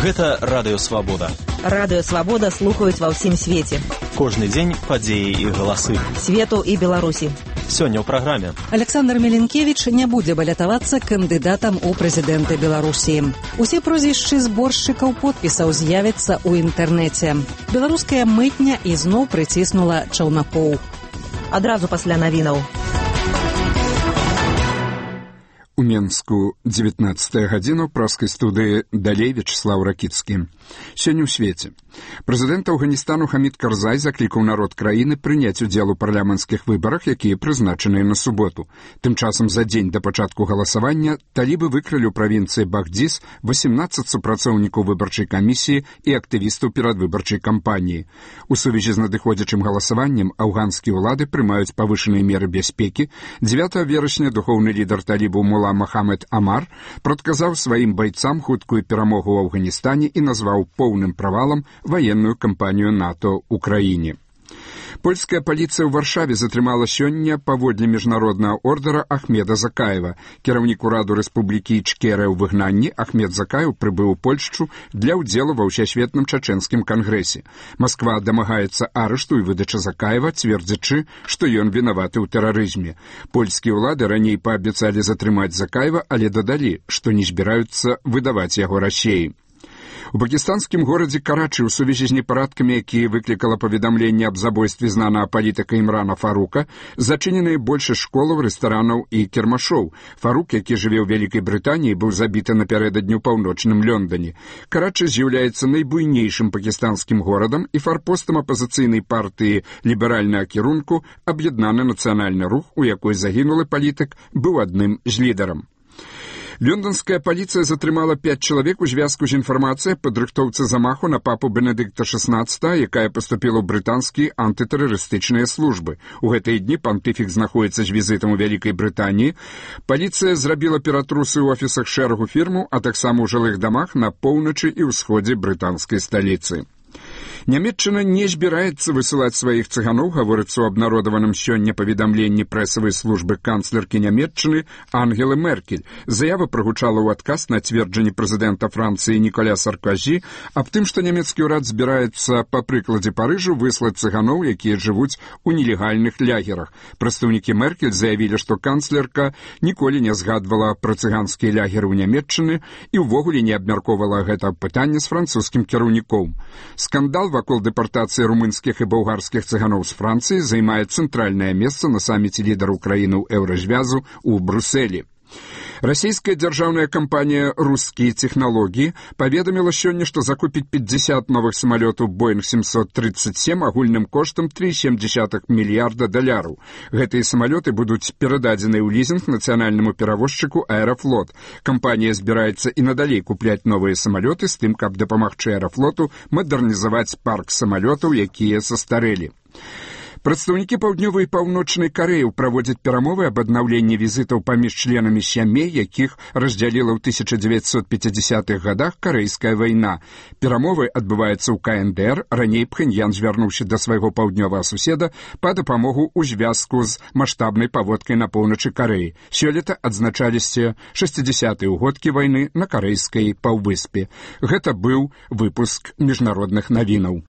Гэта Радыё Свабода. Радыё Свабода слухаюць ва ўсім свеце. Кожны дзень падзеі і галасы. Свету і Беларусі. Сёння ў праграме. Александр Меленкевич не будзе балятавацца кандыдатам у прэзідэнты Беларусі. Усе прозвішчы зборшчыкаў подпісаў з'явяцца ў інтэрнэце. Беларуская мытня ізноў прыціснула чаўнакоў. Адразу пасля навінаў. У Менску 19 гадзіна ў праскай студыі далей Вячеслав Ракіцкі. Сёння ў свеце. Прэзідэнт Афганістану Хамід Карзай заклікаў народ краіны прыняць удзел у парламенцкіх выбарах, якія прызначаныя на суботу. Тым часам за дзень да пачатку галасавання талібы выкрылі ў правінцыі Багдзіс 18 супрацоўнікаў выбарчай камісіі і актывістаў перадвыбарчай кампаніі. У сувязі з надыходзячым галасаваннем афганскія ўлады прымаюць павышаныя меры бяспекі. 9 верасня духоўны лідар талібаў Мохаммед Амар прадказаў сваім байцам хуткую перамогу ў Афганістане і назваў поўным правалам ваенную кампанію НАТО ў краіне. Польская паліцыя ў Варшаве затрымала сёння паводле міжнароднага ордара Ахмеда Закаева. Кіраўнік ураду Рэспублікі Ічкерыя ў выгнанні Ахмед Закаев прыбыў у Польшчу для ўдзелу ва ўсесветным чачэнскім кангрэсе. Масква дамагаецца арышту і выдачы Закаева, цвердзячы, што ён вінаваты ў тэрарызме. Польскія ўлады раней паабяцалі затрымаць Закаева, але дадалі, што не збіраюцца выдаваць яго Расіі. У пакістанскім горадзе Карачы ў сувязі з непарадкамі, якія выклікала паведамленне аб забойстве знанага палітыка Імрана Фарука, зачыненыя большасць школаў, рэстаранаў і кірмашоў. Фарук, які жыве ў Вялікай Брытаніі, быў забіты напярэдадні ў паўночным Лондоне. Карачы з'яўляецца найбуйнейшым пакістанскім горадам і фарпостам апазіцыйнай партыі ліберальнага кірунку «Аб'яднаны нацыянальны рух», у якой загінулы палітык быў адным з лідарам. Лондонская паліцыя затрымала 5 чалавек у звязку з інфармацыяй аб падрыхтоўцы замаху на папу Бенедыкта XVI, якая паступіла ў брытанскія антытэрарыстычныя службы. У гэтыя дні пантыфік знаходзіцца з візітам у Вялікай Брытаніі. Паліцыя зрабіла ператрусы ў офісах шэрагу фірмаў, а таксама ў жылых дамах на поўначы і ўсходзе брытанскай сталіцы. Нямецчына не збіраецца высылаць сваіх цыганоў, гаворыцца ў абнародаваным сёння паведамленні прэсавай службы канцлеркі Нямецчыны Ангелы Меркель. Заява прагучала ў адказ на цверджанне прэзідэнта Францыі Ніколя Саркозі аб тым, што нямецкі ўрад збіраецца, па прыкладзе Парыжу, выслаць цыганоў, якія жывуць у нелегальных лягерах. Прадстаўнікі Меркель заявілі, што канцлерка ніколі не згадвала пра цыганскія лягеры ў Нямецчыны і ўвогуле не абмяркоўвала гэта пытанне з французскім кіраўніком. Скандал вакол дэпартацыі румынскіх і балгарскіх цыганоў з Францыі займае цэнтральнае месца на саміце лідараў краінаў Еўразвязу ў Брусэлі. Расійская дзяржаўная кампанія «Рускія тэхналогіі» паведаміла сёння, што закупіць 50 новых самалётаў Boeing 737 агульным коштам $3,7 мільярда. Гэтыя самалёты будуць перададзеныя ў лізінг нацыянальнаму перавозчыку «Аэрафлот». Кампанія збіраецца і надалей купляць новыя самалёты з тым, каб дапамагчы «Аэрафлоту» мадэрнізаваць парк самалётаў, якія састарэлі. Прадстаўнікі паўднёвай і паўночнай Карэі праводзяць перамовы аб аднаўленні візітаў паміж членамі сямей, якіх раздзяліла ў 1950-х гадах карэйская вайна. Перамовы адбываюцца ў КНДР. Раней Пхэньян звярнуўся да свайго паўднёвага суседа па дапамогу ў звязку з маштабнай паводкай на поўначы Карэі. Сёлета адзначаліся 60-е ўгодкі вайны на карэйскай паўвыспе. Гэта быў выпуск міжнародных навінаў.